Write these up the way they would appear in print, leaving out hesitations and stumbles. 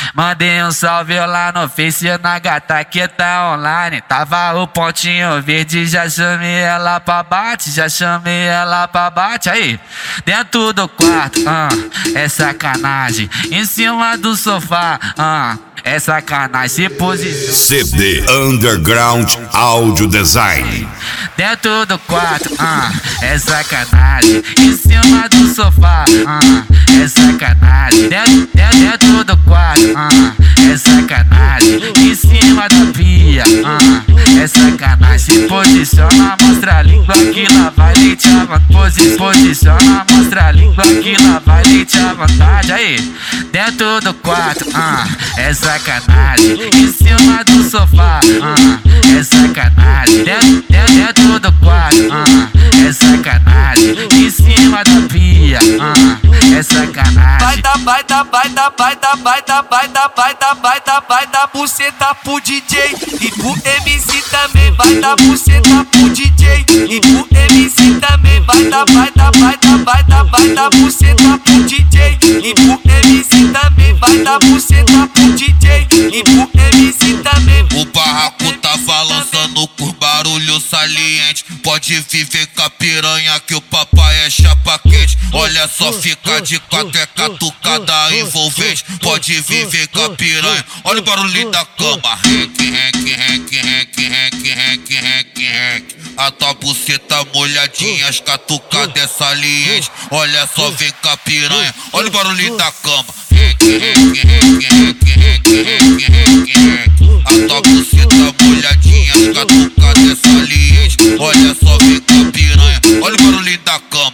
Mandei um salve lá no Face na gata que tá online. Tava o pontinho verde, já chamei ela pra bate, já chamei ela pra bate. Aí, dentro do quarto, é sacanagem. Em cima do sofá, é sacanagem. Se posiciona. CD Underground Audio Design. Dentro do quarto, é sacanagem. Em cima do sofá, é sacanagem. Dentro do quarto, é sacanagem. Em cima da pia, é sacanagem. Se posiciona, mostra a língua que lá vai leite à vontade. Posiciona, mostra a língua que lá vai leite à vontade. Aí, dentro do quarto, é sacanagem. Em cima do sofá, é sacanagem. Dentro do quarto, é sacanagem. Em cima da pia, é sacanagem. Vai dar buceta pro DJ e pro MC também. Vai dar buceta pro DJ e pro MC também. Vai dar buceta pro DJ e pro MC também. Vai dar buceta pro DJ e pro MC também. O barraco tá balançando com barulho saliente. Pode viver com a piranha que o papai é chapa quente. Olha só, fica de quatro, é catucada envolvente. Pode viver com a piranha, olha o barulho da cama. A tua buceta molhadinha, as catucadas é saliente. Olha só, vem com a piranha, olha o barulho da cama. A tua buceta molhadinha, as catucadas é saliente. Olha só, vem com a piranha, olha o barulho da cama.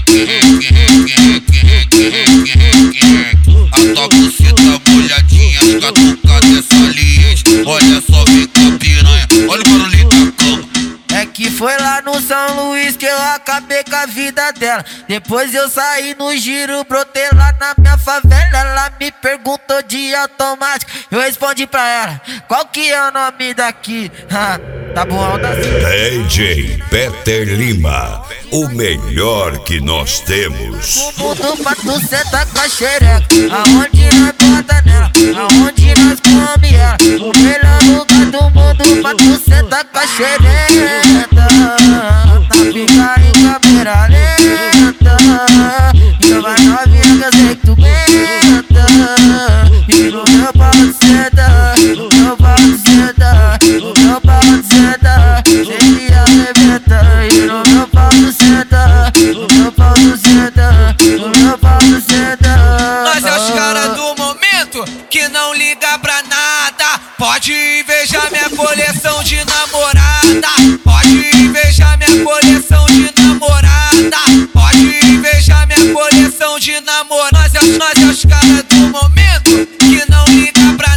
A tua buceta molhadinha, as catucadas é saliente. Olha só, vem com a piranha, olha o barulho da cama. É que foi lá no São Luís que eu acabei com a vida dela. Depois eu saí no giro, brotei lá na minha favela. Ela me perguntou de automático, eu respondi pra ela: qual que é o nome daqui? Tá bom, tá assim. DJ Peter Lima, o melhor que nós temos. O mundo pra tu sentar com a xereca, aonde nós bota nela, aonde nós come ela. O melhor lugar do mundo pra tu sentar com a xereca. Tá ficar em câmera lenta, então vai novinha que eu sei que tu aguenta. E no meu pau senta, no meu pau senta, no meu pau senta, ele arrebenta. E no meu pau senta, no meu pau senta, no meu pau senta. Nós é os caras do momento que não liga pra nada. Pode invejar minha coleção de namorada. Pode invejar minha coleção de namorada. Pode invejar minha coleção de namorada. Nós é os caras do momento que não liga pra